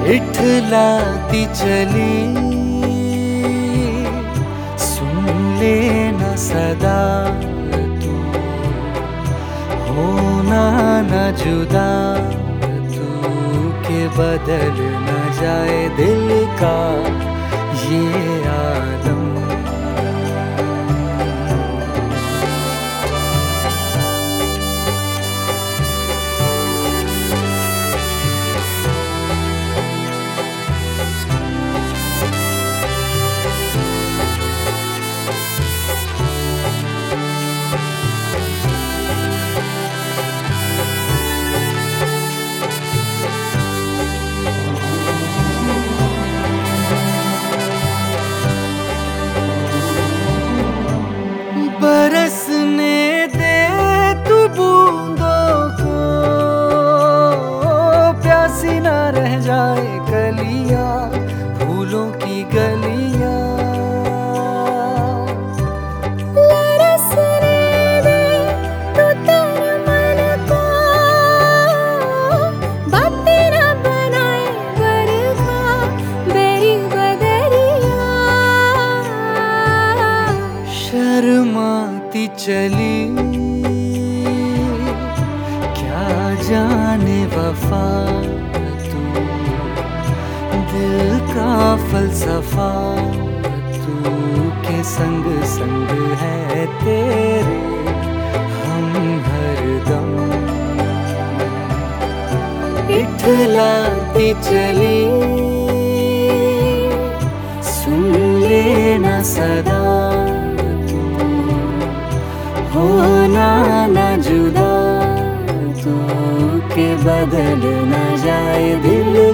इठलाती चली सुन लेना सदा तू, होना न जुदा तू, के बदल न जाए दिल का ये आलम। बरसने दे तू बूंदों को, प्यासी ना रह जाए कलियां फूलों की गलियां। शर्माती चली क्या जाने वफा तू, दिल का फलसफा तू, के संग संग है तेरे हम हरदम। इठलाती चली सुन लेना सदा, होना न जुदा तू, के बदल न जाए दिल